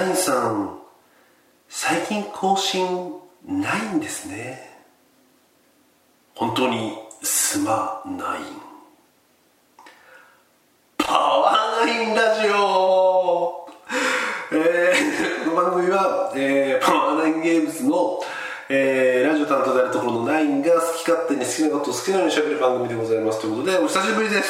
ナインさん、最近更新ないんですね。本当にすまない。パワーナインラジオ、この番組は、パワーナインゲームズの、ラジオ担当であるところのナインが好き勝手に好きなことを好きなようにしゃべる番組でございますということで、お久しぶりです。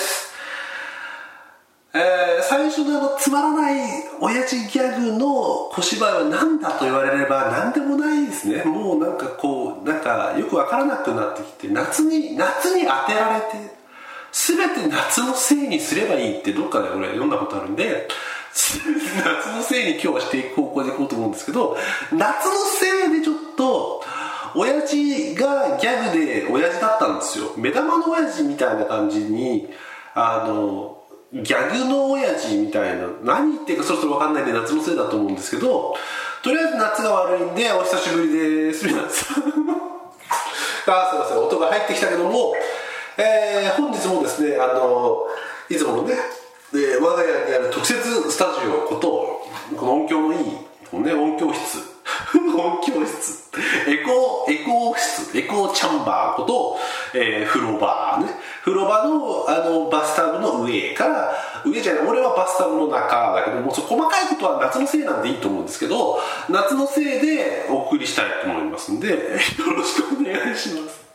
最初のつまらない親父ギャグの小芝居は何だと言われれば何でもないですね。もうなんかよくわからなくなってきて、夏に当てられて全て夏のせいにすればいいってどっかで俺読んだことあるんで、全て夏のせいに今日はしていく方向でいこうと思うんですけど、夏のせいでちょっと親父がギャグで親父だったんですよ。目玉の親父みたいな感じにギャグの親父みたいな、何言ってるかそろそろ分かんないんで夏のせいだと思うんですけど、とりあえず夏が悪いんでお久しぶりですみませんすいません、音が入ってきたけども、本日もですね、いつものね、我が家にある特設スタジオことこの音響のいいこの、ね、音響室音響室エコーチャンバーこと、風呂場のバスタブの上から上じゃない、俺はバスタブの中だけども、細かいことは夏のせいなんでいいと思うんですけど、夏のせいでお送りしたいと思いますんで、よろしくお願いします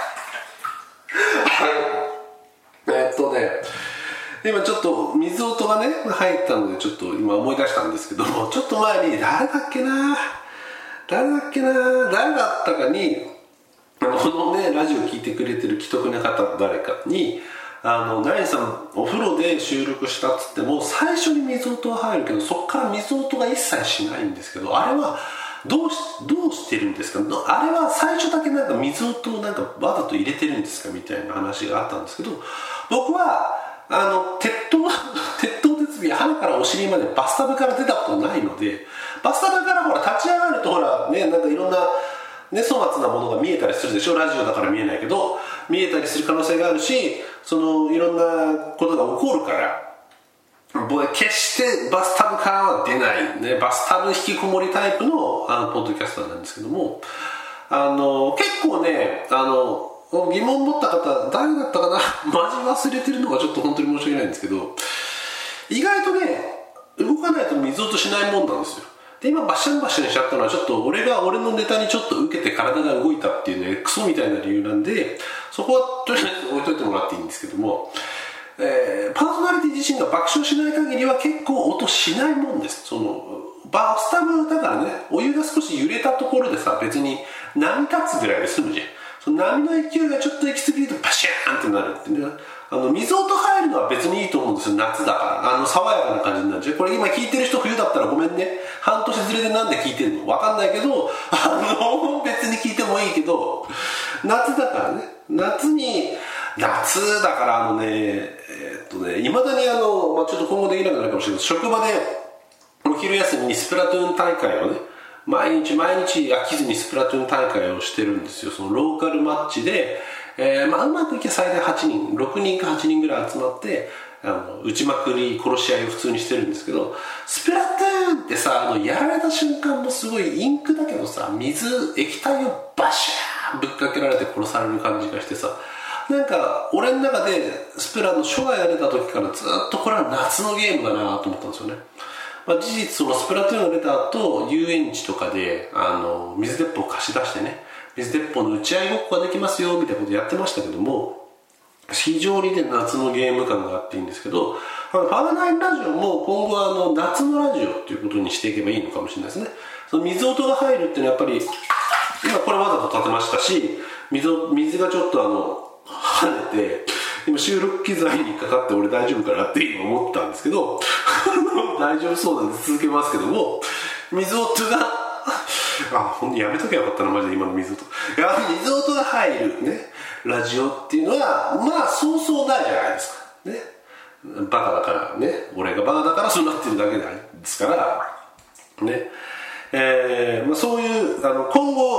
今ちょっと水音がね入ったのでちょっと今思い出したんですけども、ちょっと前に誰だったかにこのねラジオ聞いてくれてる既得な方誰かにナインさんお風呂で収録したっつっても最初に水音は入るけどそっから水音が一切しないんですけど、あれはどうしてるんですか、あれは最初だけなんか水音をなんかわざと入れてるんですかみたいな話があったんですけど、僕は鉄塔鉄尾鼻からお尻までバスタブから出たことないので、バスタブからほら立ち上がるとほらね、なんかいろんなね粗末なものが見えたりするでしょ。ラジオだから見えないけど見えたりする可能性があるし、いろんなことが起こるから僕決してバスタブからは出ないね、バスタブ引きこもりタイプのポッドキャスターなんですけども、結構ね疑問を持った方誰だったかなマジ忘れてるのがちょっと本当に申し訳ないんですけど、意外とね動かないと水音しないもんなんですよ。で今バッシャンしちゃったのはちょっと俺のネタにちょっと受けて体が動いたっていうねクソみたいな理由なんで、そこはとりあえず置いといてもらっていいんですけども、パーソナリティ自身が爆笑しない限りは結構音しないもんです。バスタブだからね、お湯が少し揺れたところでさ別に波立つぐらいで済むじゃん。その波の勢いがちょっと行き過ぎるとパシャーンってなるってね、水音入るのは別にいいと思うんですよ。夏だから爽やかな感じになる。これ今聞いてる人冬だったらごめんね、半年ずれでなんで聞いてるの分かんないけど別に聞いてもいいけど、夏だからね、夏だからいまだにちょっと今後できなくなるかもしれないけど、職場でお昼休みにスプラトゥーン大会をね毎日飽きずにスプラトゥーン大会をしてるんですよ。そのローカルマッチで、うまくいけば最大8人6人か8人ぐらい集まって打ちまくり殺し合いを普通にしてるんですけど、スプラトゥーンってさやられた瞬間もすごいインクだけどさ液体をバシャーぶっかけられて殺される感じがしてさ、なんか俺の中でスプラの初代が出た時からずっとこれは夏のゲームだなと思ったんですよね。事実そのスプラトゥーンが出た後遊園地とかで水鉄砲を貸し出してね、水鉄砲の打ち合いごっこができますよみたいなことやってましたけども、非常にね夏のゲーム感があっていいんですけど、パワーナインラジオも今後は夏のラジオっていうことにしていけばいいのかもしれないですね。その水音が入るっていうのはやっぱり今これわざと立てましたし、水がちょっと跳ねて今収録機材にかかって俺大丈夫かなって今思ったんですけど大丈夫そうなんで続けますけども、水音がほんとやめとけばよかったなマジで今の水音が入るねラジオっていうのはそうそうないじゃないですかね。バカだからね、俺がバカだからそうなってるだけですからね。そういう今後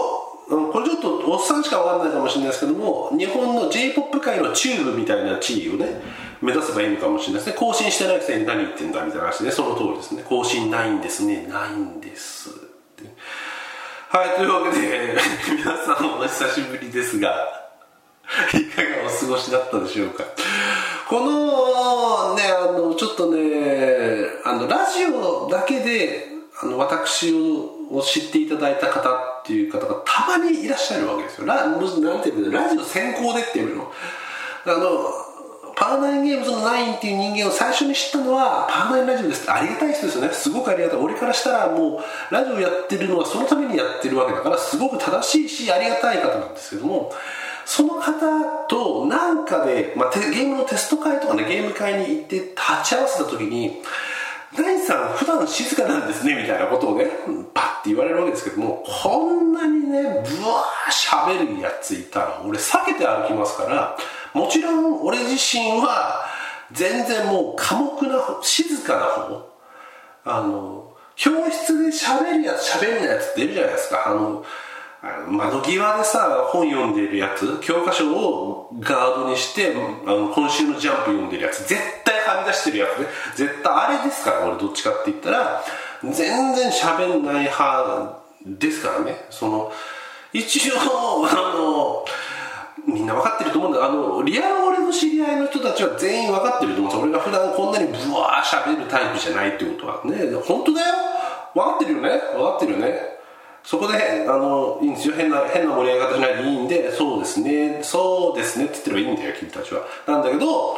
これちょっとおっさんしか分かんないかもしれないですけども、日本の J-POP 界のチューブみたいな地位をね目指せばいいのかもしれないですね。更新してないくせに何言ってんだみたいな話で、ね、その通りですね。更新ないんですね、ないんですって。はい、というわけで皆さんお久しぶりですがいかがお過ごしだったでしょうか。このねちょっとねラジオだけで私を知っていただいた方っていう方がたまにいらっしゃるわけですよ。なんていうの、ラジオ先行でっていうの、パーナインゲームズのナインっていう人間を最初に知ったのはパーナインラジオですって。ありがたい人ですよね。すごくありがたい。俺からしたらもうラジオやってるのはそのためにやってるわけだから、すごく正しいしありがたい方なんですけども、その方となんかで、ゲームのテスト会とかね、ゲーム会に行って立ち合わせた時に、ナインさん普段静かなんですねみたいなことをねパッて言われるわけですけども、こんなにねブワー喋るやついたら俺避けて歩きますから、もちろん俺自身は全然もう寡黙な静かな方、教室で喋るやつ喋んないやつっているじゃないですか。窓際でさ本読んでるやつ、教科書をガードにして今週のジャンプ読んでるやつ、絶対はみ出してるやつね、絶対あれですから。俺どっちかって言ったら全然喋んない派ですからね。一応みんな分かってると思うんだ。リアル俺の知り合いの人たちは全員分かってると思うんです。俺が普段こんなにブワー喋るタイプじゃないってことはね、本当だよ、分かってるよね、分かってるよね。そこでいいんですよ、変な盛り上げ方しないでいいんで、そうですねそうですねって言ってればいいんだよ君たちは。なんだけど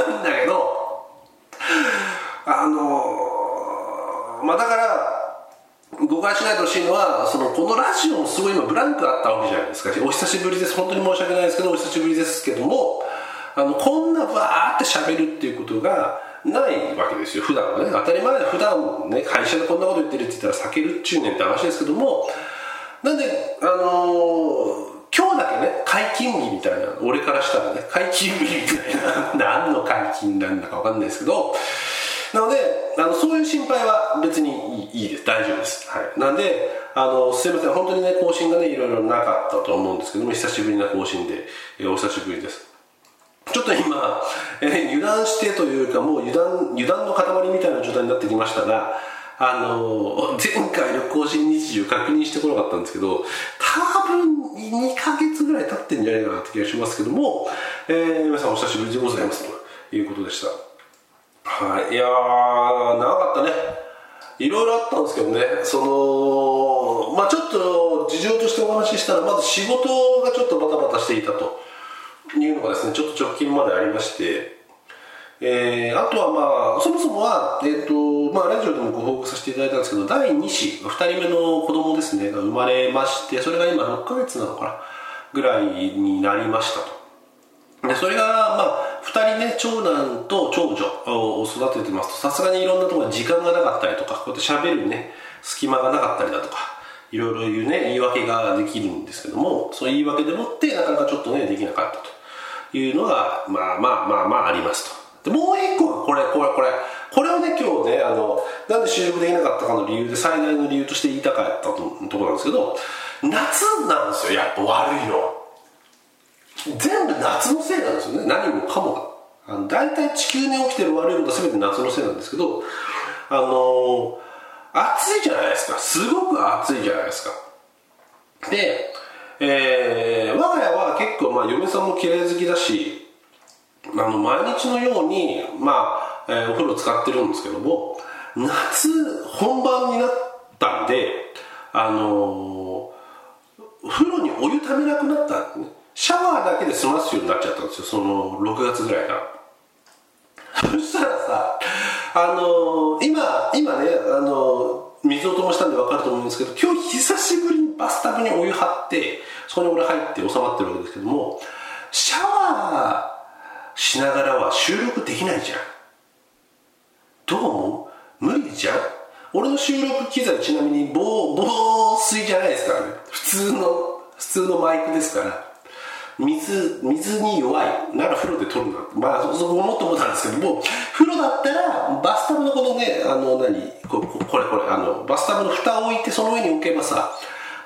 だから誤解しないでほしいのは、このラジオもすごい今ブランクあったわけじゃないですか。お久しぶりです、本当に申し訳ないですけどお久しぶりですけども、こんなバーって喋るっていうことがないわけですよ。普段はね、当たり前で普段ね会社でこんなこと言ってるって言ったら避けるっちゅうねんって話ですけども、なんで今日だけね解禁日みたいな、俺からしたらね解禁日みたいな何の解禁なんだか分かんないですけど、なのでそういう心配は別にいいです、大丈夫です、はい。なんですいません、本当にね更新がねいろいろなかったと思うんですけども、久しぶりな更新で、お久しぶりです。ちょっと今、油断してというかもう油断の塊みたいな状態になってきましたが、前回の更新日時を確認してこなかったんですけど、多分2ヶ月ぐらい経ってんじゃないかなって気がしますけども、皆さんお久しぶりでございますということでした。はい、いやー長かったね。いろいろあったんですけどね、ちょっと事情としてお話ししたら、まず仕事がちょっとバタバタしていたというのがですね、ちょっと直近までありまして、あとはそもそもは、ラジオでもご報告させていただいたんですけど、第2子2人目の子供ですねが生まれまして、それが今6ヶ月なのかなぐらいになりましたと。でそれが2人ね、長男と長女を育ててますと、さすがにいろんなところに時間がなかったりとか、こうやって喋るね隙間がなかったりだとか、いろいろ言うね言い訳ができるんですけども、そういう言い訳でもってなかなかちょっとねできなかったというのがありますと。でもう一個はこれをね今日ねなんで収録できなかったかの理由で、最大の理由として言いたかったところなんですけど、夏なんですよやっぱ悪いの。全部夏のせいなんですよね、何もかもが。大体地球に起きてる悪いことは全て夏のせいなんですけど、暑いじゃないですか、すごく暑いじゃないですか。で、我が家は結構嫁さんも綺麗好きだし、毎日のようにお風呂使ってるんですけども、夏本番になったんで風呂にお湯ためなくなったんですね。シャワーだけで済ますようになっちゃったんですよ、その6月ぐらいから。そしたらさ今ね水を灯したんで分かると思うんですけど、今日久しぶりにバスタブにお湯張ってそこに俺入って収まってるわけですけども、シャワーしながらは収録できないじゃん。どう思う？無理じゃん。俺の収録機材ちなみに防水じゃないですからね、普通のマイクですから、水に弱いなら風呂で撮るな、そう思って思ったんですけども、風呂だったらバスタブのこのねこれバスタブの蓋を置いてその上に置けばさ、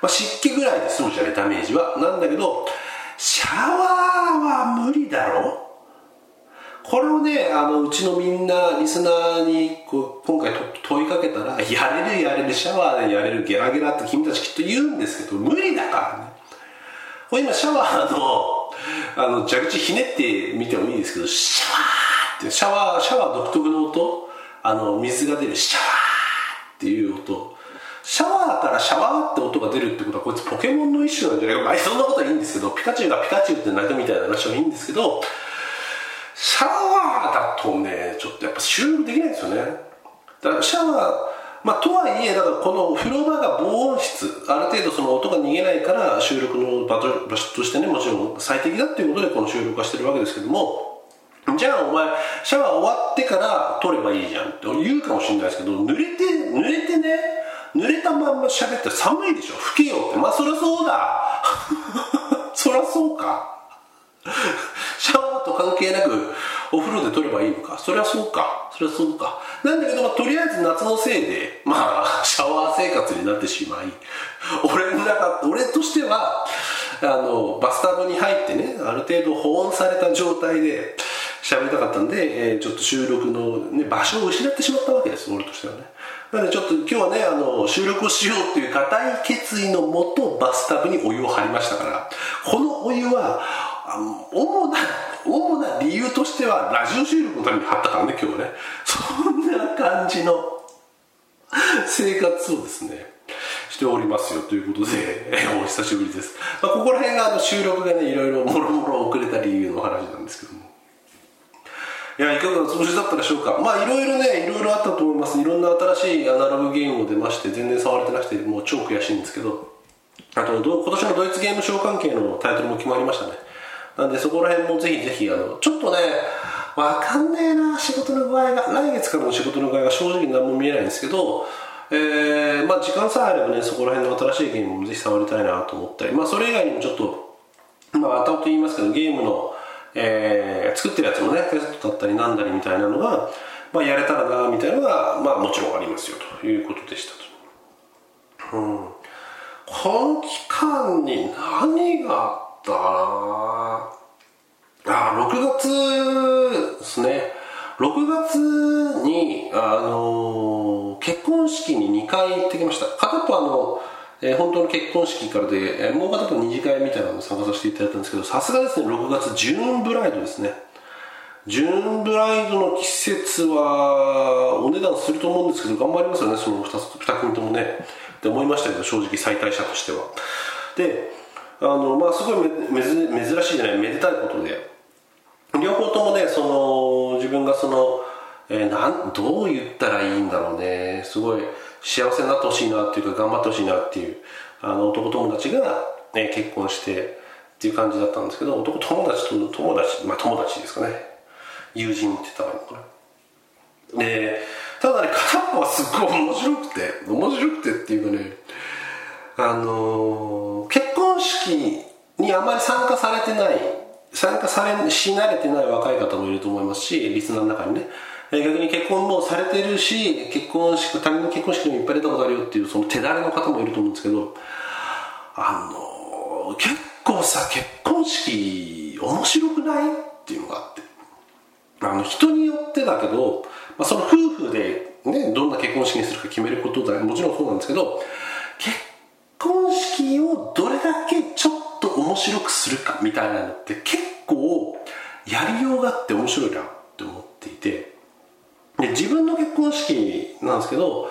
湿気ぐらいで済むじゃない、ダメージは。なんだけどシャワーは無理だろ。これをね、うちのみんなリスナーに今回問いかけたら、やれるシャワーでやれるゲラゲラって君たちきっと言うんですけど、無理だからね。これ今シャワーの蛇口ひねってみてもいいですけど、シャワー独特の音、水が出るシャワーっていう音、シャワーからシャワーって音が出るってことはこいつポケモンの一種なんじゃないか。そんなことはいいんですけど、ピカチュウがピカチュウって鳴くみたいな話はいいんですけど、シャワーだとねちょっとやっぱ収録できないんですよね。だからシャワー、とはいえだからこのお風呂場が防音室、ある程度その音が逃げないから収録の場所としてねもちろん最適だっていうことでこの収録はしてるわけですけども、じゃあお前シャワー終わってから撮ればいいじゃんって言うかもしれないですけど、濡れてね、濡れたまんま喋って寒いでしょ、吹けよって。そりゃそうだそりゃそうかシャワーと関係なくお風呂で撮ればいいのか、そりゃそうかなんだけど、とりあえず夏のせいでシャワー生活になってしまい、俺としてはバスタブに入ってね、ある程度保温された状態で喋りたかったんで、ちょっと収録の、場所を失ってしまったわけです、俺としてはね。なのでちょっと今日はね収録をしようっていう固い決意のもとバスタブにお湯を張りましたから、このお湯は主な理由としてはラジオ収録のために張ったからね、今日はね。そんな感じの生活をですねしておりますよということで、お久しぶりです。ここら辺が収録がねいろいろもろもろ遅れた理由の話なんですけども、いかがお過ごしだったでしょうか。いろいろあったと思います。いろんな新しいアナログゲームも出まして、全然触れてなくてもう超悔しいんですけど、あと今年のドイツゲームショー関係のタイトルも決まりましたね。なんでそこら辺もぜひちょっとね分かんねえな、仕事の具合が、来月からの仕事の具合が正直何も見えないんですけど、時間さえあればねそこら辺の新しいゲームもぜひ触りたいなと思ったり、それ以外にもちょっと後々言いますけど、ゲームの作ってるやつもねテストだったりなんだりみたいなのが、やれたらなみたいなのがもちろんありますよということでしたと。この期間に何があったな。6月ですね。6月に結婚式に2回行ってきました。片っぽ本当の結婚式からで、もう片っぽ二次会みたいなのを参加させていただいたんですけど、さすがですね6月ジューンブライドですね。ジューンブライドの季節はお値段すると思うんですけど頑張りますよね、その 2組ともねって思いましたけど、正直最大者としては。ですごい珍しいじゃない、めでたいことで、両方ともね自分がどう言ったらいいんだろうね、すごい幸せになってほしいなっていうか頑張ってほしいなっていう男友達が、結婚してっていう感じだったんですけど、友達ですかね、友人って言ったらいいのかな。でただね片っぽはすっごい面白くてっていうかね、結婚式にあまり参加し慣れてない若い方もいると思いますし、リスナーの中にね、逆に結婚もされてるし他人の結婚式にもいっぱい出たことあるよっていうその手だれの方もいると思うんですけど、結構さ結婚式面白くないっていうのがあって、人によってだけど、その夫婦でねどんな結婚式にするか決めることだもちろんそうなんですけど、結婚式をどれだけちょっと面白くするかみたいなのって結構やりようがあって面白いなって思っていて、で自分の結婚式なんですけど、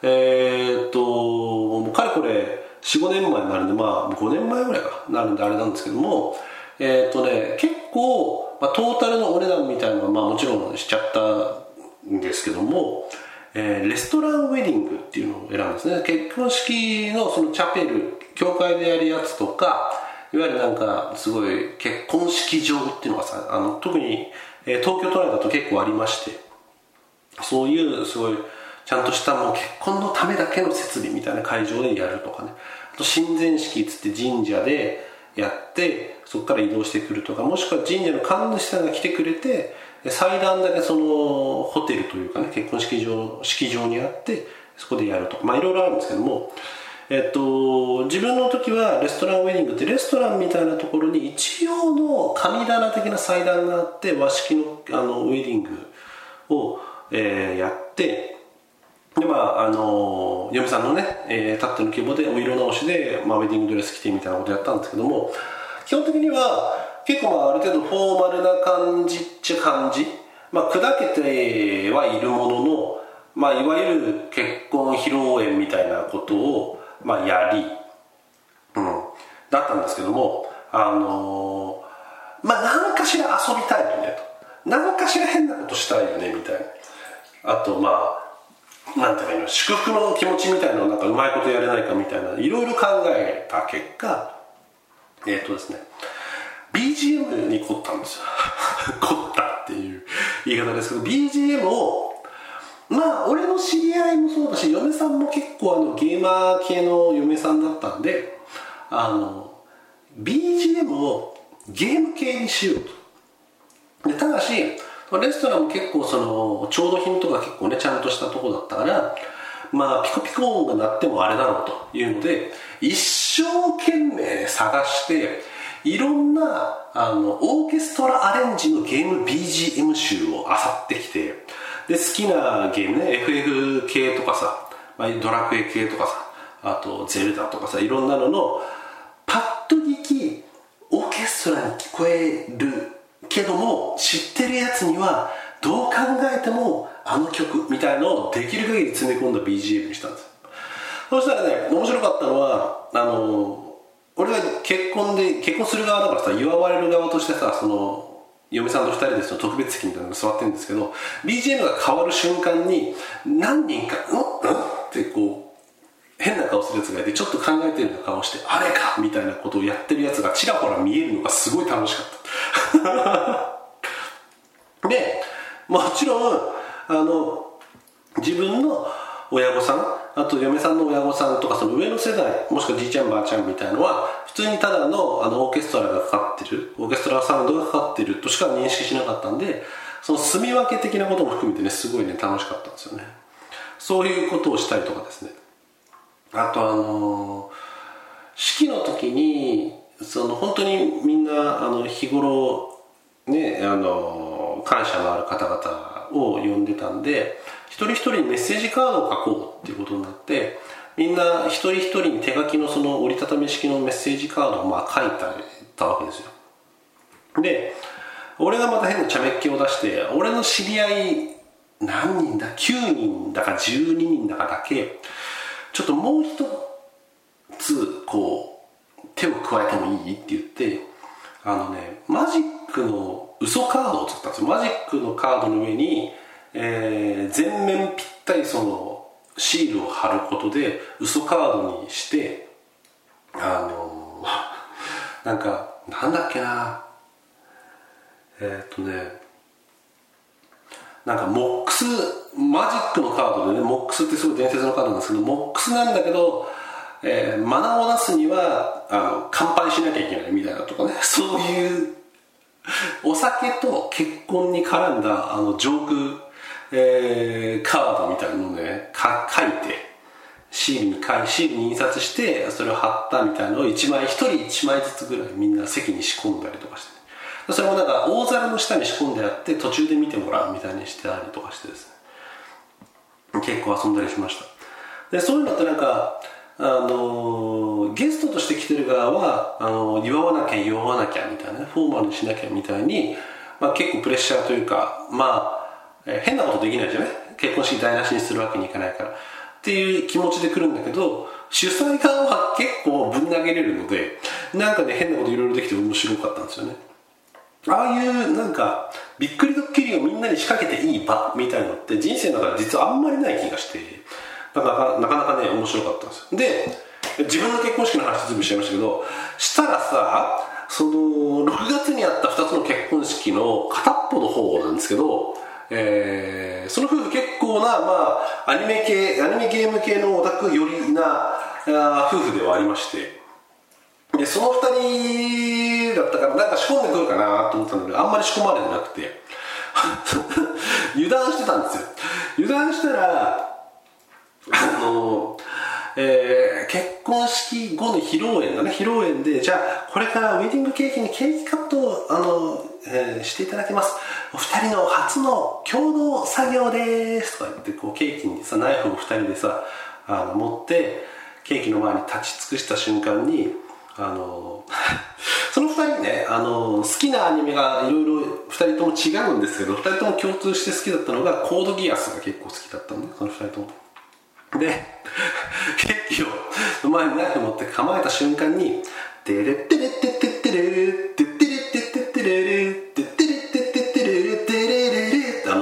もうかれこれ 4,5 年前になるんで、5年前ぐらいかなるんであれなんですけども、結構、トータルのお値段みたいなのはもちろんしちゃったんですけども、レストランウェディングっていうのを選んですね。結婚式のそのチャペル、教会でやるやつとか、いわゆるすごい結婚式場っていうのがさ、特に、東京都内だと結構ありまして、そういうすごいちゃんとしたもう結婚のためだけの設備みたいな会場でやるとかね、あと神前式っつって神社でやってそこから移動してくるとか、もしくは神社の神主さんが来てくれて祭壇だけそのホテルというかね結婚式場にあってそこでやるとか、いろいろあるんですけども、 自分の時はレストランウェディングってレストランみたいなところに一応の神棚的な祭壇があって和式の、ウェディングを、やってで嫁さんのね、たっての希望でお色直しで、ウェディングドレス着てみたいなことやったんですけども、基本的には結構ある程度フォーマルな感じっちゃ感じ、砕けてはいるものの、いわゆる結婚披露宴みたいなことを、やり、だったんですけども、何かしら遊びたいよねと、何かしら変なことしたいよねみたいな、あとなんていうかいいの、祝福の気持ちみたいなのをなんかうまいことやれないかみたいないろいろ考えた結果、ですね、BGM に凝ったんですよ凝ったっていう言い方ですけど、 BGM を俺の知り合いもそうだし、嫁さんも結構ゲーマー系の嫁さんだったんで、BGM をゲーム系にしようと。でただしレストランも結構調度品とか結構ねちゃんとしたとこだったから、ピコピコ音が鳴ってもあれだろうというので、一生懸命探していろんなオーケストラアレンジのゲーム BGM 集を漁ってきて、で好きなゲームね FF 系とかさ、ドラクエ系とかさ、あとゼルダとかさ、いろんなののパッと聞きオーケストラに聞こえるけども知ってるやつにはどう考えてもあの曲みたいのをできる限り詰め込んだ BGM にしたんです。そしたらね、面白かったのは俺が結婚する側だからさ、祝われる側としてさ、嫁さんと2人で特別席みたいなのに座ってるんですけど、 BGM が変わる瞬間に何人かってこう変な顔するやつがいて、ちょっと考えてるような顔してあれかみたいなことをやってるやつがちらほら見えるのがすごい楽しかったでもちろん自分の親御さん、あと嫁さんの親御さんとか上の世代、もしくはじいちゃんばあちゃんみたいのは普通にただのオーケストラがかかってる、オーケストラサウンドがかかってるとしか認識しなかったんで、住み分け的なことも含めてねすごいね楽しかったんですよね。そういうことをしたりとかですね、あと式の時に本当にみんな日頃ね感謝のある方々を呼んでたんで、一人一人にメッセージカードを書こうっていうことになって、みんな一人一人に手書きの折りたたみ式のメッセージカードを書いたわけですよ。で俺がまた変な茶目っ気を出して、俺の知り合い何人だ9人だか12人だかだけちょっともう一つこう手を加えてもいいって言って、マジックの嘘カードを作ったんですよ。マジックのカードの上に、全面ぴったりシールを貼ることで嘘カードにして、なんだっけな、なんかモックス、マジックのカードでね、モックスってすごい伝説のカードなんですけど、モックスなんだけど、マナを出すには乾杯しなきゃいけないみたいなとかね、そういうお酒と結婚に絡んだジョーク、カードみたいなのをね書いてシールに印刷してそれを貼ったみたいなのを一人1枚ずつぐらいみんな席に仕込んだりとかして、ね、それも大皿の下に仕込んであって途中で見てもらうみたいにしてたりとかしてですね、結構遊んだりしました。でそういうのってゲストとして来てる側は祝わなきゃみたいな、フォーマルにしなきゃみたいに、結構プレッシャーというか、変なことできないじゃない、結婚式台無しにするわけにいかないからっていう気持ちで来るんだけど、主催側は結構ぶん投げれるので変なこといろいろできて面白かったんですよね。ああいうびっくりドッキリをみんなに仕掛けていい場みたいなのって人生の中で実はあんまりない気がして、なかなかね面白かったんですよ。で自分の結婚式の話全部しちゃいましたけど、したらさ、6月にあった2つの結婚式の片っぽの方なんですけど、その夫婦結構な、アニメゲーム系のオタク寄りな夫婦ではありまして、でその2人だったから仕込んでくるかなと思ったんだけど、あんまり仕込まれてなくて油断してたんですよ。油断したら結婚式後の披露宴だね、披露宴で、じゃあこれからウェディングケーキにケーキカットをしていただきます、お二人の初の共同作業ですとか言って、こうケーキにさナイフを二人でさ持ってケーキの前に立ち尽くした瞬間にその2人ね好きなアニメがいろいろ2人とも違うんですけど、2人とも共通して好きだったのがコードギアスが結構好きだったのね、その2人とも。でケーキを前にナイフ持って構えた瞬間にテレッテレッテッテッテレレテッテレッテッテッテレレテッテレッテッテッテレレテレレレって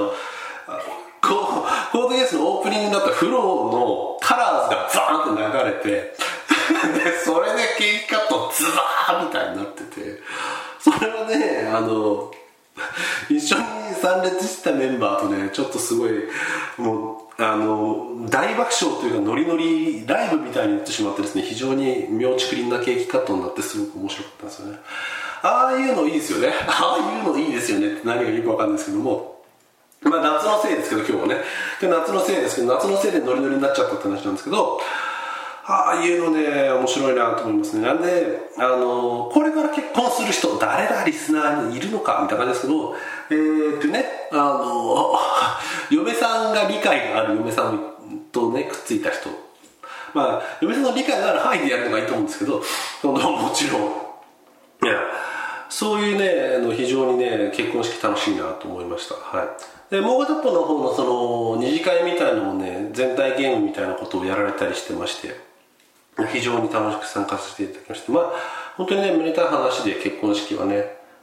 コードギアスのオープニングだったフローのカラーズがザーンって流れてでそれでケーキカットズバーみたいになってて、それはね一緒に参列したメンバーとねちょっとすごいもう大爆笑というかノリノリライブみたいになってしまってですね、非常に妙ちくりんなケーキカットになってすごく面白かったんですよね。ああいうのいいですよね、ああいうのいいですよねって何がよくわかんないですけども、まあ夏のせいですけど今日はね、夏のせいですけど、夏のせいでノリノリになっちゃったって話なんですけど、ああいうのね面白いなと思いますね。なんでこれから結婚する人誰がリスナーにいるのかみたいな感じですけど、嫁さんが理解がある嫁さんとねくっついた人、まあ嫁さんの理解がある範囲でやるのがいいと思うんですけど、もちろんいやそういうね非常にね結婚式楽しいなと思いました。はい。でもう片っぽの方のその二次会みたいなのもね全体ゲームみたいなことをやられたりしてまして、非常に楽しく参加させていただきまして、まあ本当にねめでたい話で結婚式はね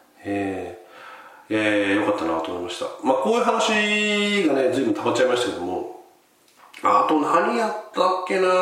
良かったなと思いました。まあこういう話がね随分たまっちゃいましたけども、あと何やったっけな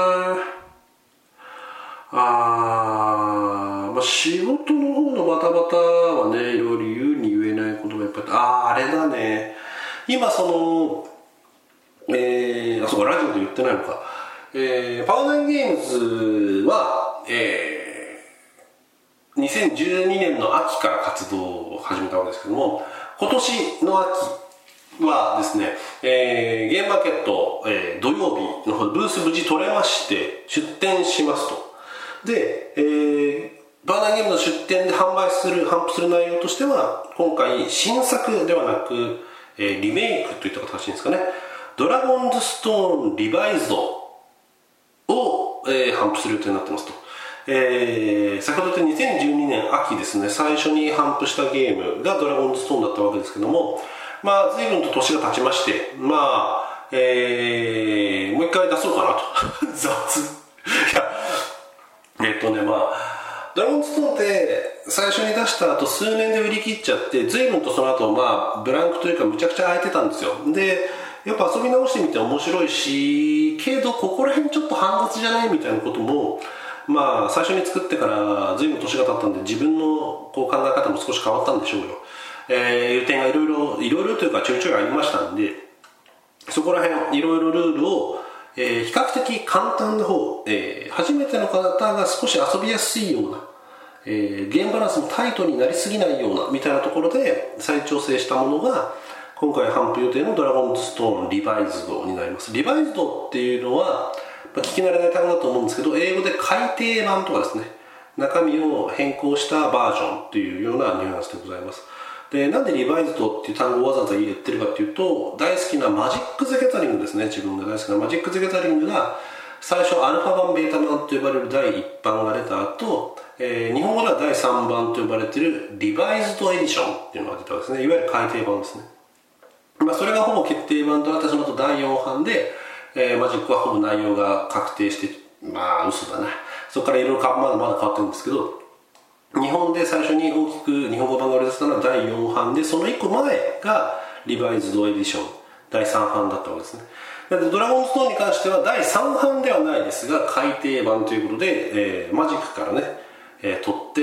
まあ仕事の方のバタバタはねいろいろ言うに言えないことがやっぱりあれだね、今そのそうかラジオで言ってないのか、パワーナインゲームズは、2012年の秋から活動を始めたわけですけども、今年の秋はですね、ゲームマーケット、土曜日の方でブース無事取れまして出店しますと。で、パワーナインゲームズの出店で販布する内容としては今回新作ではなく、リメイクといった形ですかね、ドラゴンズストーンリバイズドを、頒布する予定になってますと。先ほど言った2012年秋ですね、最初に頒布したゲームがドラゴンズストーンだったわけですけども、まあ随分と年が経ちまして、まあ、もう一回出そうかなと雑いやまあドラゴンズストーンって最初に出した後数年で売り切っちゃって、随分とその後まあブランクというかむちゃくちゃ空いてたんですよ。でやっぱ遊び直してみて面白いし、けどここら辺ちょっと煩雑じゃないみたいなこともまあ最初に作ってから随分年が経ったんで自分のこう考え方も少し変わったんでしょうよ。いう点がいろいろというかちょいちょいありましたんで、そこら辺いろいろルールを、比較的簡単な方、初めての方が少し遊びやすいような、ゲームバランスもタイトになりすぎないようなみたいなところで再調整したものが今回頒布予定のドラゴンズストーンリバイズドになります。リバイズドっていうのは聞き慣れない単語だと思うんですけど、英語で改訂版とかですね、中身を変更したバージョンっていうようなニュアンスでございます。でなんでリバイズドっていう単語をわざわざ言ってるかっていうと、大好きなマジック・ザ・ギャザリングですね、自分が大好きなマジック・ザ・ギャザリングが最初アルファ版ベータ版と呼ばれる第1版が出た後、日本語では第3版と呼ばれているリバイズドエディションっていうのが出たわけですね、いわゆる改訂版ですね。まあ、それがほぼ決定版となって、その後第4版で、マジックはほぼ内容が確定して、まあ嘘だな、そこからいろいろまだ変わってるんですけど、日本で最初に大きく日本語版が売り出せたのは第4版で、その1個前がリバイズドエディション第3版だったわけですね。でドラゴンストーンに関しては第3版ではないですが改訂版ということで、マジックからね、取って、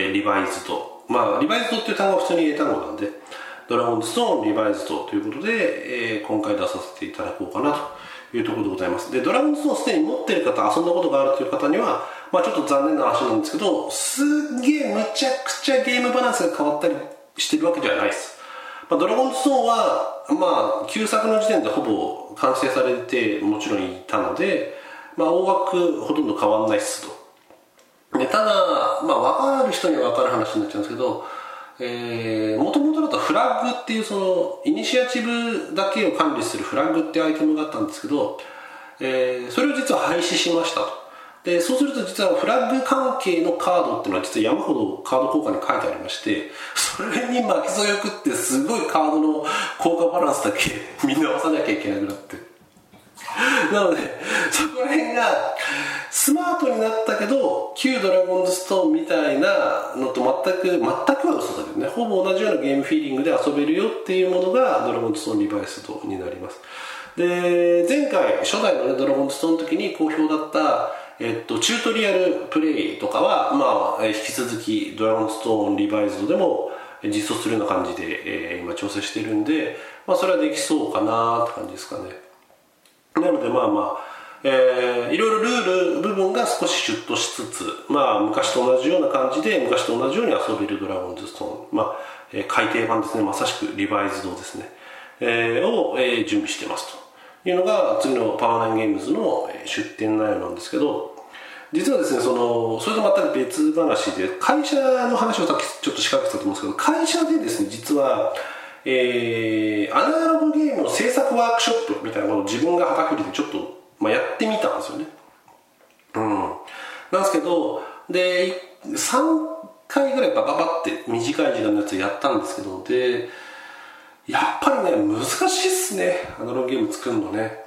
リバイズド、まあリバイズドっていう単語は普通に英単語なんでドラゴンズストーンリバイズドということで、今回出させていただこうかなというところでございます。でドラゴンズストーンすでに持っている方、遊んだことがあるという方にはまあちょっと残念な話なんですけど、すっげえむちゃくちゃゲームバランスが変わったりしてるわけではないです。まあ、ドラゴンズストーンはまあ旧作の時点でほぼ完成されてもちろんいたので、 大枠ほとんど変わんないっすと。でただ、分かる人には分かる話になっちゃうんですけど、もともとだとフラッグっていうそのイニシアチブだけを管理するフラッグっていうアイテムがあったんですけど、それを実は廃止しましたと。でそうすると実はフラッグ関係のカードっていうのは実は山ほどカード効果に書いてありまして、それに巻き添えを食ってすごいカードの効果バランスだけ見直さなきゃいけなくなって、なのでそこら辺がスマートになったけど旧ドラゴンズストーンみたいなのと全くは嘘だけどね、ほぼ同じようなゲームフィーリングで遊べるよっていうものがドラゴンズストーンリバイスドになります。で前回初代の、ドラゴンズストーンの時に好評だったチュートリアルプレイとかは、引き続きドラゴンストーンリバイズドでも実装するような感じで、今調整しているんで、それはできそうかなって感じですかね。なのでいろいろルール部分が少しシュッとしつつ、昔と同じような感じで昔と同じように遊べるドラゴンズストーン、改訂版ですね、まさしくリバイズドですね、を、準備してますというのが次のパワーナインゲームズの出展内容なんですけど、実はですねそれと全く別話で会社の話をさっきちょっと仕掛けてたと思うんですけど、会社でですね実は、アナログゲームの制作ワークショップみたいなものを自分が旗振りでちょっと、やってみたんですよね。なんですけどで3回ぐらいバって短い時間のやつやったんですけど、でやっぱりね難しいっすね、アナログゲーム作るのね。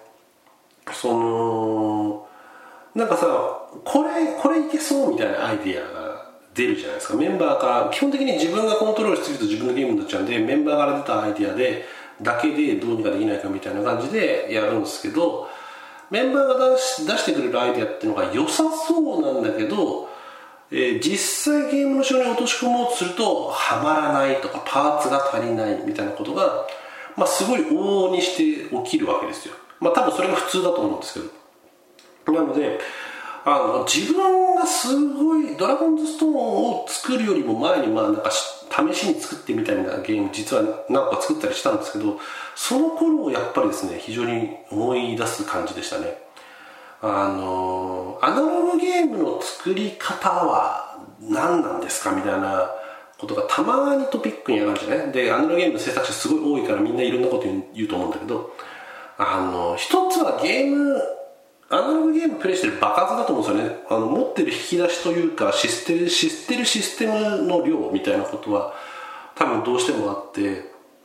なんかさこれいけそうみたいなアイディアが出るじゃないですか。メンバーから基本的に自分がコントロールしてると自分のゲームになっちゃうんで、メンバーから出たアイディアでだけでどうにかできないかみたいな感じでやるんですけど、メンバーが出してくれるアイディアっていうのが良さそうなんだけど、実際ゲームの仕様に落とし込もうとするとはまらないとかパーツが足りないみたいなことが、すごい往々にして起きるわけですよ。多分それが普通だと思うんですけど、なので自分がすごいドラゴンズストーンを作るよりも前に試しに作ってみたいなゲーム実は何か作ったりしたんですけど、その頃をやっぱりですね非常に思い出す感じでしたね。アナログゲームの作り方は何なんですかみたいなことがたまにトピックにあるんですよね。でアナログゲームの制作者すごい多いからみんないろんなこと言うと思うんだけど、一つはアナログゲームプレイしてる場数だと思うんですよね。持ってる引き出しというか知ってるシステムの量みたいなことは多分どうしてもあって、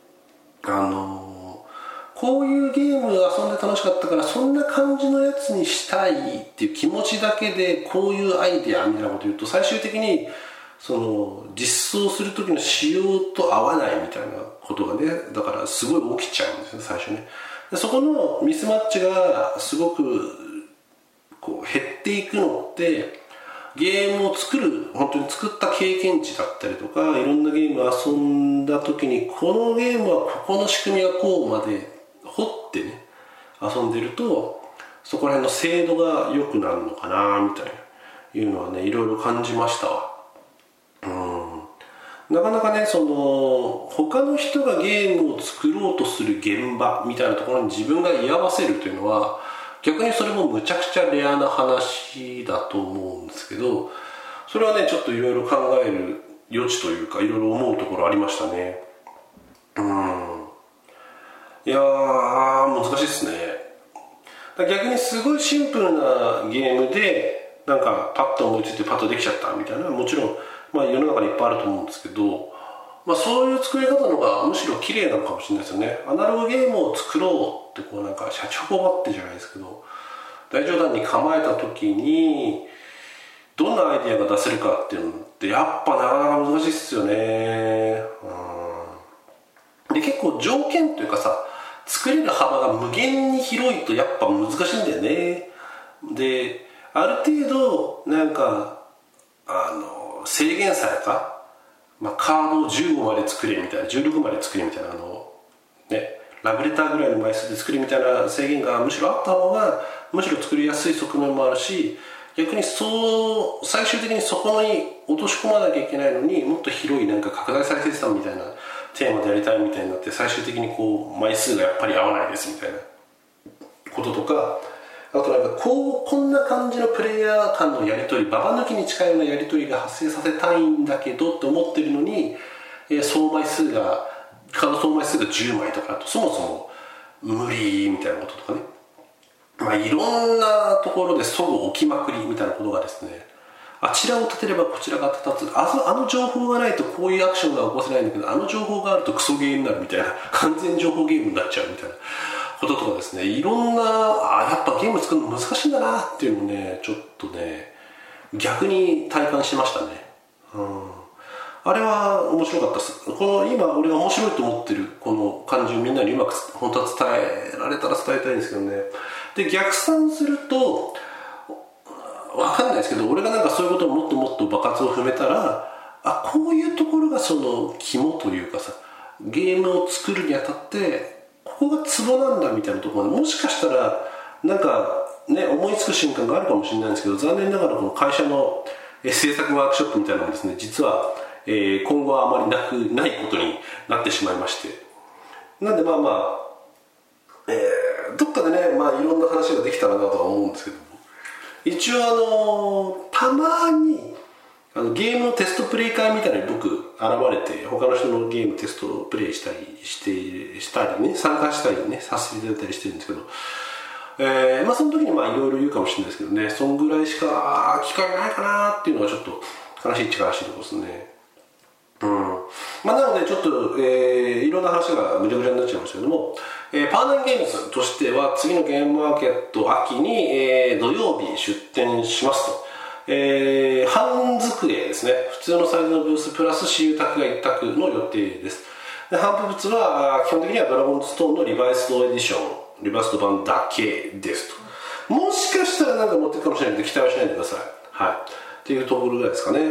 こういうゲーム遊んで楽しかったからそんな感じのやつにしたいっていう気持ちだけでこういうアイデアみたいなこと言うと最終的に実装する時の仕様と合わないみたいなことがね、だからすごい起きちゃうんですよ最初ね。でそこのミスマッチがすごく減っていくのってゲームを本当に作った経験値だったりとかいろんなゲームを遊んだ時にこのゲームはここの仕組みがこうまで掘ってね遊んでるとそこら辺の精度が良くなるのかなみたいないうのはねいろいろ感じましたわ。なかなかね他の人がゲームを作ろうとする現場みたいなところに自分が居合わせるというのは逆にそれもむちゃくちゃレアな話だと思うんですけど、それはねちょっといろいろ考える余地というかいろいろ思うところありましたね。いやー難しいっすね。逆にすごいシンプルなゲームでパッと思いついてパッとできちゃったみたいなもちろん世の中にいっぱいあると思うんですけど、そういう作り方の方がむしろ綺麗なのかもしれないですよね。アナログゲームを作ろうってシャチホコばってじゃないですけど大冗談に構えた時にどんなアイディアが出せるかっていうのってやっぱなかなか難しいっすよね。で結構条件というか作れる幅が無限に広いとやっぱ難しいんだよね。である程度制限された、カードを15まで作れみたいな16まで作れみたいなラブレターぐらいの枚数で作れみたいな制限がむしろあった方がむしろ作りやすい側面もあるし、逆に最終的にそこに落とし込まなきゃいけないのにもっと広い拡大再生産みたいなテーマでやりたいみたいになって最終的に枚数がやっぱり合わないですみたいなこととかあとなんかこんな感じのプレイヤー間のやり取り、ババ抜きに近いようなやり取りが発生させたいんだけどって思ってるのに、カード総枚数が10枚とかだとそもそも無理みたいなこととかね、いろんなところで齟齬起きまくりみたいなことがですね、あちらを立てればこちらが立つ、あの情報がないとこういうアクションが起こせないんだけど、あの情報があるとクソゲーになるみたいな、完全情報ゲームになっちゃうみたいなこととかですね、いろんなやっぱゲーム作るの難しいんだなっていうのをね、ちょっとね逆に体感しましたね。あれは面白かったです。この今俺が面白いと思ってるこの感じをみんなにうまく本当は伝えられたら伝えたいんですけどね。で逆算すると分かんないですけど、俺がなんかそういうことをもっともっと爆発を踏めたら、こういうところがその肝というかさ、ゲームを作るにあたってここがツボなんだみたいなところまでもしかしたらなんかね思いつく瞬間があるかもしれないんですけど、残念ながらこの会社の制作ワークショップみたいなのもですね、実は今後はあまりないことになってしまいまして、なんでどっかでね、いろんな話ができたらなとは思うんですけども、一応たまにゲームのテストプレイ会みたいなのに僕現れて、他の人のゲームテストプレイしたりね、参加したりねさせていただいたりしてるんですけど、その時にいろいろ言うかもしれないですけどね、そんぐらいしか機会ないかなっていうのがちょっと悲しいっちゃ悲しいところですね。なのでちょっと、いろんな話がぐちゃぐちゃになっちゃいましたけども、パーナンゲームズとしては次のゲームマーケット秋に、土曜日出店しますと。半机ですね、普通のサイズのブースプラス私有宅が一択の予定です。で反布物は基本的にはドラゴンズストーンのリバイスドエディション、リバイスド版だけですと。もしかしたらなんか持っていくかもしれないので期待はしないでください。っていうところぐらいですかね。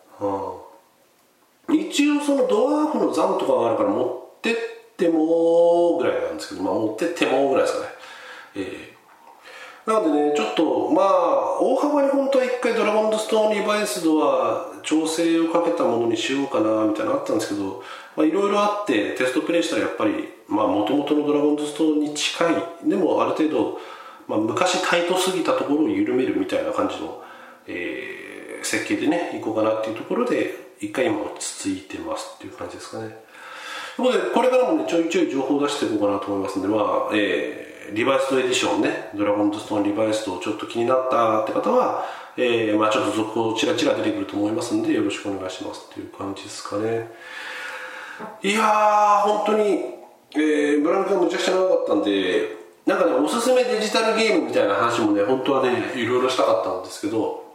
一応そのドワーフの残とかがあるから持ってってもぐらいなんですけど、持ってってもぐらいですかね。なのでね、ちょっと大幅に本当は一回ドラゴンズストーンリバイスドは調整をかけたものにしようかなみたいなのあったんですけど、いろいろあってテストプレイしたらやっぱりもともとのドラゴンズストーンに近い、でもある程度、昔タイトすぎたところを緩めるみたいな感じの、設計でねいこうかなっていうところで一回今落ち着いてますっていう感じですかね。これからもねちょいちょい情報を出していこうかなと思いますので、リバイスドエディションね、ドラゴンズストーンリバイスドちょっと気になったって方は、ちょっと続報チラチラ出てくると思いますんでよろしくお願いしますっていう感じですかね。いやー本当に、ブランクがむちゃくちゃ長かったんで、なんかねおすすめデジタルゲームみたいな話もね本当はねいろいろしたかったんですけど、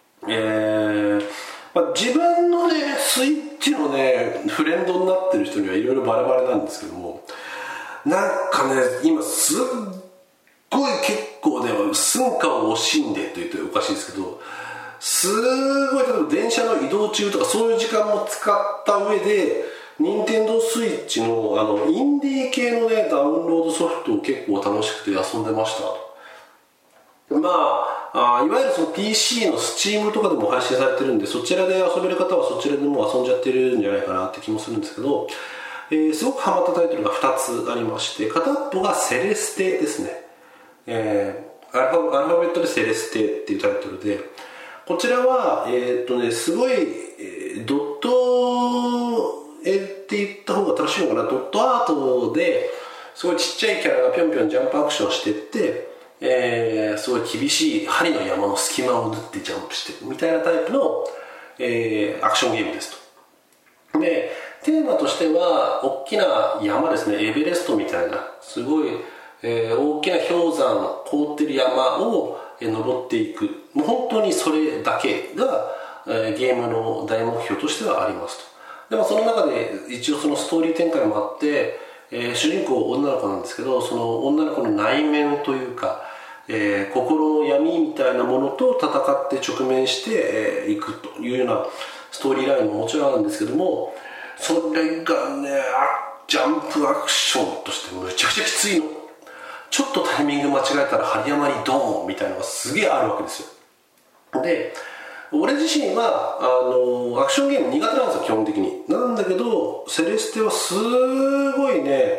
自分のねスイッチのねフレンドになってる人にはいろいろバレバレなんですけども、なんかね今すっごい結構ね寸暇を惜しんでと言っておかしいですけど、すごい例えば電車の移動中とかそういう時間も使った上で任天堂スイッチのインディー系のねダウンロードソフトを結構楽しくて遊んでました。いわゆるその PC の Steam とかでも配信されてるんで、そちらで遊べる方はそちらでもう遊んじゃってるんじゃないかなって気もするんですけど、すごくハマったタイトルが2つありまして、片っぽがセレステですね、アルファベットでセレステっていうタイトルで、こちらはすごい、ドットって言った方が正しいのかな、ドットアートですごいちっちゃいキャラがぴょんぴょんジャンプアクションしてって、すごい厳しい針の山の隙間を縫ってジャンプしていくみたいなタイプの、アクションゲームですと。でテーマとしては大きな山ですね、エベレストみたいなすごい、大きな氷山凍ってる山を、登っていく、もう本当にそれだけが、ゲームの大目標としてはありますと。でもその中で一応そのストーリー展開もあって、主人公女の子なんですけど、その女の子の内面というか、心の闇みたいなものと戦って直面していくというようなストーリーラインももちろんあるんですけども、それがねジャンプアクションとしてむちゃくちゃきついの。ちょっとタイミング間違えたら針山にドーンみたいなのがすげえあるわけですよ。で俺自身はアクションゲーム苦手なんですよ基本的に。なんだけどセレステはすごいね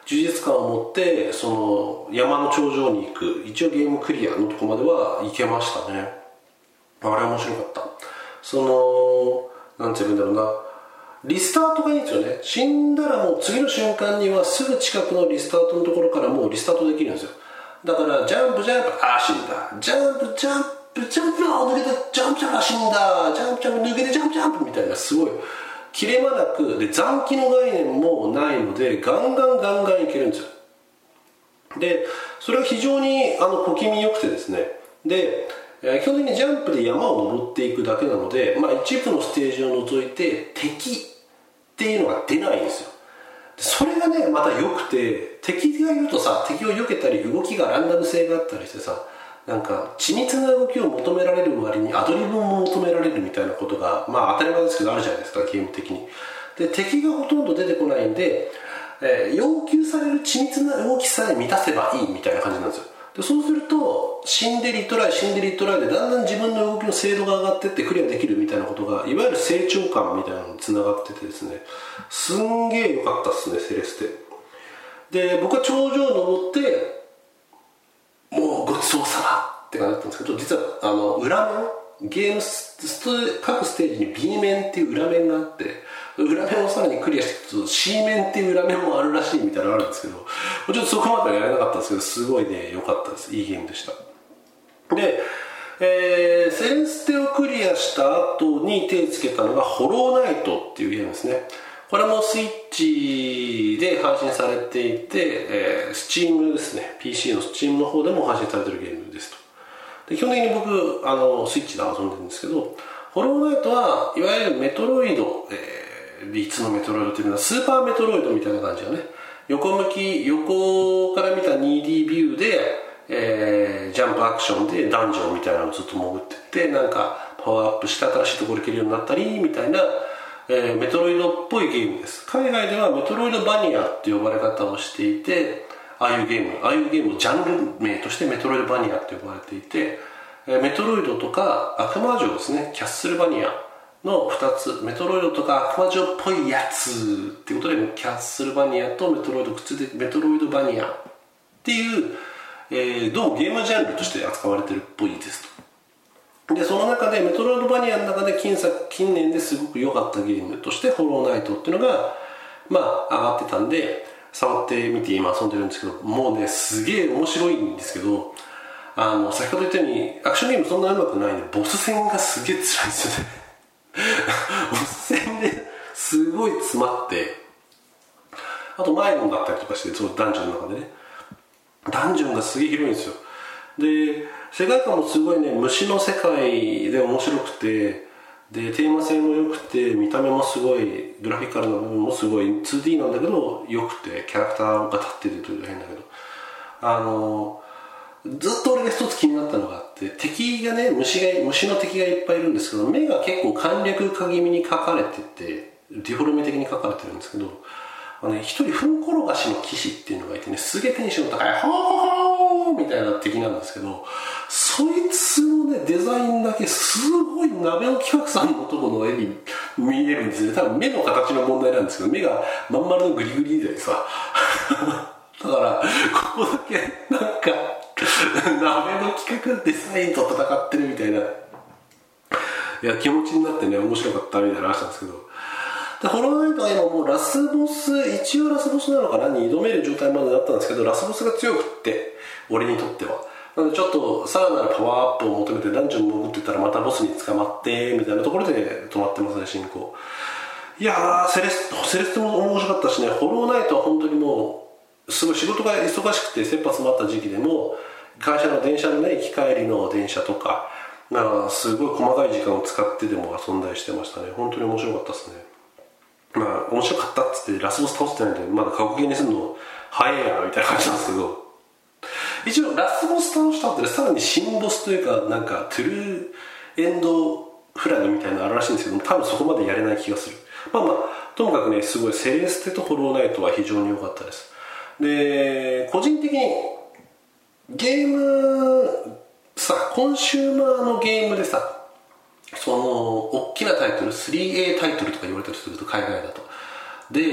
充実感を持ってその山の頂上に行く、一応ゲームクリアのとこまでは行けましたね。あれ面白かった。そのなんて言うんだろうな、リスタートがいいんですよね。死んだらもう次の瞬間にはすぐ近くのリスタートのところからもうリスタートできるんですよ。だからジャンプジャンプ、あー死んだ、ジャンプジャンプジャンプ、抜けてジャンプジャンプ、死んだ、ジャンプジャンプ抜けてジャンプジャンプみたいな、すごい切れ間なくで、残機の概念もないのでガンガンいけるんですよ。でそれは非常に小気味良くてですね、で基本的にジャンプで山を登っていくだけなので、一部のステージを除いて敵っていうのが出ないんですよ。それがねまた良くて、敵がいるとさ、敵を避けたり動きがランダム性があったりしてさ、なんか緻密な動きを求められる割にアドリブも求められるみたいなことが当たり前ですけどあるじゃないですか、ゲーム的に。で敵がほとんど出てこないんで、要求される緻密な動きさえ満たせばいいみたいな感じなんですよ。でそうすると死んでリトライでだんだん自分の動きの精度が上がってってクリアできるみたいなことが、いわゆる成長感みたいなのにつながっててですね、すんげえ良かったっすね、セレステ。で僕は頂上に登ってもうごちそうさまって感じだったんですけど、実は裏面、ゲーム各ステージに B 面っていう裏面があって、裏面をさらにクリアしていくと C 面っていう裏面もあるらしいみたいなのがあるんですけど、ちょっとそこまではやれなかったんですけど、すごいね良かったです。いいゲームでした。で、セレステをクリアした後に手をつけたのがホローナイトっていうゲームですね。これもスイッチで配信されていて、Steam ですね、 PC の Steam の方でも配信されているゲームですと。で基本的に僕スイッチで遊んでるんですけど、ホローナイトはいわゆるメトロイド、いつのメトロイドっていうのはスーパーメトロイドみたいな感じだね。横から見た 2D ビューで、ジャンプアクションでダンジョンみたいなのをずっと潜ってって、なんかパワーアップして新しいところ行けるようになったりみたいな、メトロイドっぽいゲームです。海外ではメトロイドバニアって呼ばれ方をしていて、ああいうゲームをジャンル名としてメトロイドバニアって呼ばれていて、メトロイドとか悪魔城ですね、キャッスルバニアの2つ、メトロイドとか悪魔城っぽいやつっていうことで、キャッスルバニアとメトロイドくっついてメトロイドバニアっていう、どうもゲームジャンルとして扱われてるっぽいですと。でその中でメトロイドバニアの中で近年ですごく良かったゲームとしてホローナイトっていうのが上がってたんで触ってみて今遊んでるんですけど、もうねすげえ面白いんですけど、先ほど言ったようにアクションゲームそんな上手くないんでボス戦がすげえ辛いんですよねボス戦ですごい詰まって、あと迷子だったりとかして、そのダンジョンの中でね、ダンジョンがすげえ広いんですよ。で世界観もすごいね、虫の世界で面白くて、でテーマ性も良くて、見た目もすごいグラフィカルな部分もすごい 2D なんだけど良くて、キャラクターが立っててというと変だけど、ずっと俺が一つ気になったのがあって、敵がね、虫の敵がいっぱいいるんですけど、目が結構簡略化気味に描かれてて、ディフォルメ的に描かれてるんですけど、一人ふんころがしの騎士っていうのがいてね、すげえテンション高いホーみたいな敵なんですけど、そいつのねデザインだけすごい鍋の企画さんのとこの絵に見えるんですね。多分目の形の問題なんですけど、目がまん丸のグリグリでさだからここだけなんか鍋の企画デザインと戦ってるみたいな、いや気持ちになってね面白かったみたいな話なんですけど、でホローナイトは今もうラスボス、一応ラスボスなのかな、2度目る状態までだったんですけど、ラスボスが強くって俺にとっては、なのでちょっとさらなるパワーアップを求めてダンジョン潜ってったらまたボスに捕まってみたいなところで止まってますね、進行。いやーセレステも面白かったしね、ホローナイトは本当にもうすごい仕事が忙しくて切羽詰まった時期でも、会社の電車のね、行き帰りの電車とかすごい細かい時間を使ってでも遊んだりしてましたね。本当に面白かったですね。面白かったっつってラスボス倒してないんでまだ過去形にするの早いやなみたいな感じなんですけど、一応ラスボス倒した後でさらに新ボスというか、なんかトゥルーエンドフラグみたいなのあるらしいんですけども、多分そこまでやれない気がする。ともかくね、すごいセレステとホローナイトは非常に良かったです。で個人的にゲームさ、コンシューマーのゲームでさ、その大きなタイトル 3A タイトルとか言われたりすると海外だとで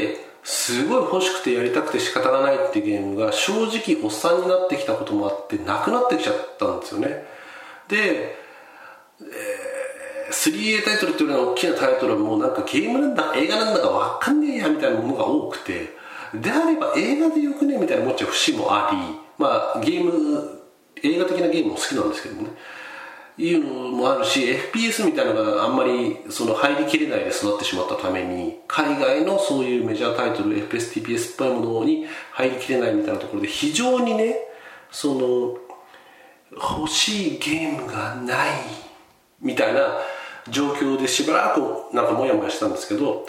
すごい欲しくてやりたくて仕方がないっていうゲームが正直おっさんになってきたこともあってなくなってきちゃったんですよね。で、3A タイトルっていうような大きなタイトルはもうなんかゲームなんだ映画なんだか分かんねえやみたいなものが多くて、であれば映画でよくねみたいな思っちゃう節もあり、まあ映画的なゲームも好きなんですけどもね、いうのもあるし FPS みたいなのがあんまりその入りきれないで育ってしまったために、海外のそういうメジャータイトル FPS、TPS っぽいものに入りきれないみたいなところで非常にね、その欲しいゲームがないみたいな状況でしばらくなんかモヤモヤしたんですけど、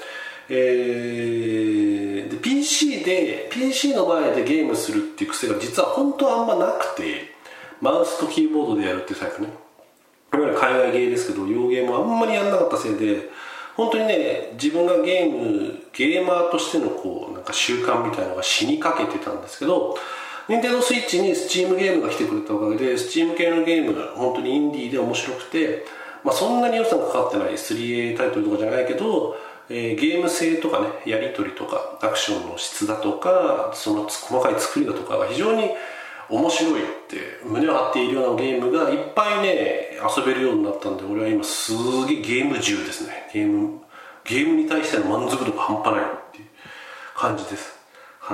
で PC の前でゲームするっていう癖が実は本当はあんまなくて、マウスとキーボードでやるっていうタイプね、いわゆる海外ゲーですけど洋ゲームはあんまりやんなかったせいで、本当にね自分がゲーマーとしてのこうなんか習慣みたいなのが死にかけてたんですけど、Nintendo Switch に Steam ゲームが来てくれたおかげで Steam 系のゲームが本当にインディーで面白くて、まあ、そんなに予算がかかってない 3A タイトルとかじゃないけど、ゲーム性とかねやり取りとかアクションの質だとかその細かい作りだとかが非常に面白いって胸を張っているようなゲームがいっぱいね遊べるようになったんで、俺は今すげえゲーム充ですね。ゲームに対しての満足度が半端ないっていう感じです。はい。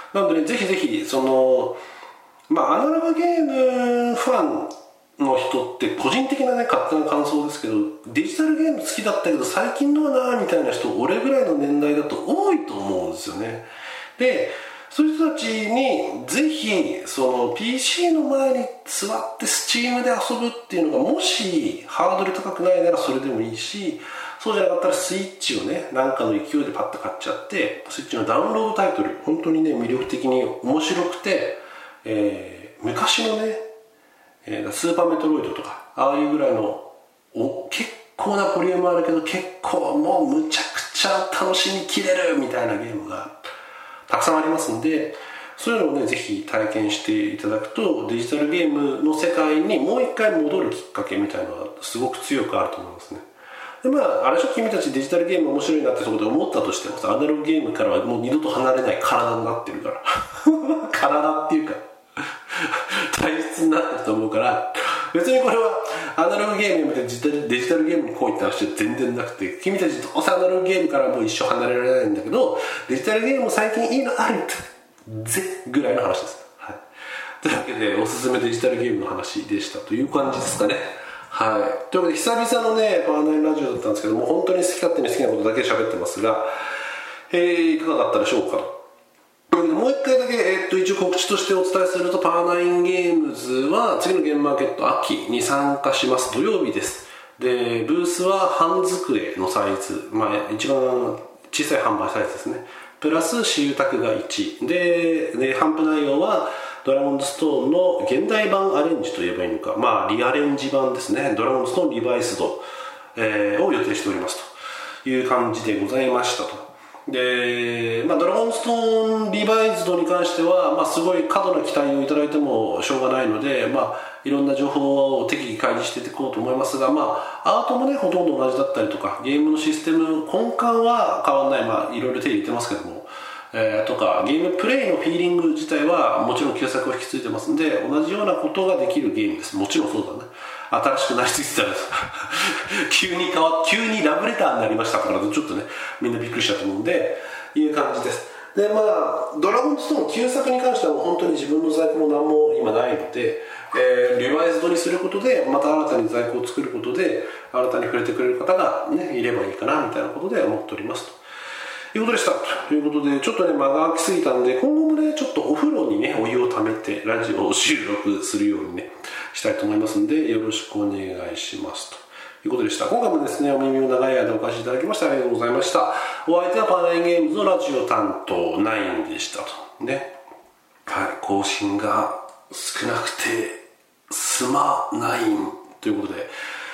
なのでね、ぜひぜひそのアナログゲームファンの人って個人的なね勝手な感想ですけど、デジタルゲーム好きだったけど最近のはなみたいな人俺ぐらいの年代だと多いと思うんですよね。でそういう人たちにぜひその PC の前に座って Steam で遊ぶっていうのがもしハードル高くないならそれでもいいし、そうじゃなかったらスイッチをねなんかの勢いでパッと買っちゃって、スイッチのダウンロードタイトル本当にね魅力的に面白くて、昔のねスーパーメトロイドとかああいうぐらいの結構なボリュームあるけど結構もうむちゃくちゃ楽しみきれるみたいなゲームがたくさんありますんで、そういうのをねぜひ体験していただくとデジタルゲームの世界にもう一回戻るきっかけみたいなのはすごく強くあると思いますね。であれでしょ、君たちデジタルゲーム面白いなってところで思ったとしてもさ、アナログゲームからはもう二度と離れない体になってるから体っていうか体質になってると思うから、別にこれはアナログゲームでデジタルゲームにこういった話は全然なくて、君たちどうせアナログゲームからもう一生離れられないんだけどデジタルゲームも最近いいのあるぜぐらいの話です、はい、というわけでおすすめデジタルゲームの話でしたという感じですかね。はい、というわけで久々のねパーナインラジオだったんですけども、本当に好き勝手に好きなことだけ喋ってますが、いかがだったでしょうか。もう一回だけ、一応告知としてお伝えすると、パーナインゲームズは次のゲームマーケット秋に参加します。土曜日です。でブースは半机のサイズ、一番小さい販売サイズですね、プラス私有宅が1で、販布内容はドラゴンズストーンの現代版アレンジといえばいいのか、リアレンジ版ですね、ドラゴンズストーンリバイスド、を予定しておりますという感じでございましたと。でドラゴンストーンリバイズドに関しては、すごい過度な期待をいただいてもしょうがないので、いろんな情報を適宜開示していこうと思いますが、アートもねほとんど同じだったりとか、ゲームのシステム根幹は変わらない、いろいろ手入れてますけども、とかゲームプレイのフィーリング自体はもちろん旧作を引き継いでますんで、同じようなことができるゲームです。もちろんそうだね、新しくなりつつある急にラブレターになりましたからちょっとねみんなびっくりしたと思うんでいう感じです。でドラゴンズストーン旧作に関しては本当に自分の在庫も何も今ないので、リバイズドにすることでまた新たに在庫を作ることで新たに触れてくれる方が、いればいいかなみたいなことで思っておりますということでした。ということでちょっとね間が空きすぎたんで、今後もねちょっとお風呂にねお湯をためてラジオを収録するようにねしたいと思いますのでよろしくお願いしますということでした。今回もですねお耳を長い間お貸しいただきましてありがとうございました。お相手はパーナインゲームズのラジオ担当9でしたとね。はい、更新が少なくてすまないということで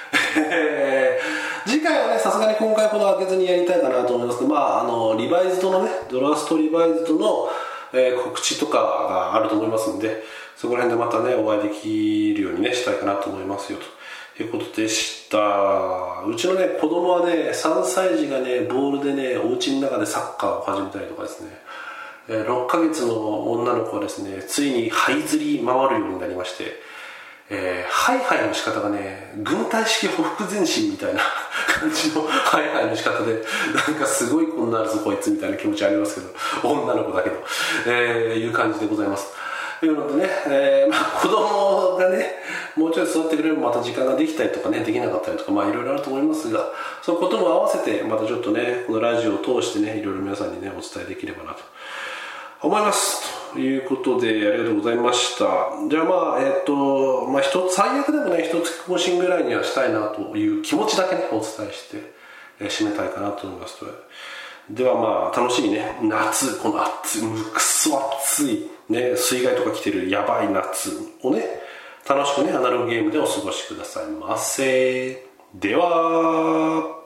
次回はねさすがに今回ほど開けずにやりたいかなと思いますけど、リバイズドのねドラストリバイズドの、告知とかがあると思いますので、そこら辺でまたねお会いできるようにねしたいかなと思いますよいうことでした。うちのね子供はね3歳児がねボールでねお家の中でサッカーを始めたりとかですね、6ヶ月の女の子はですねついに這いずり回るようになりまして、ハイハイの仕方がね軍隊式ほふ前進みたいな感じのハイハイの仕方で、なんかすごいこんなるぞこいつみたいな気持ちありますけど、女の子だけど、いう感じでございます。というのでね、子供がねもうちょい育ってくれればまた時間ができたりとかねできなかったりとかいろいろあると思いますが、そのことも合わせてまたちょっとねこのラジオを通してねいろいろ皆さんにねお伝えできればなと思いますということで、ありがとうございました。じゃあ最悪でもね一月更新ぐらいにはしたいなという気持ちだけねお伝えして、締めたいかなと思います。では楽しいね夏、この暑いくそ暑いね水害とか来てるやばい夏をね楽しくねアナログゲームでお過ごしくださいませ。では。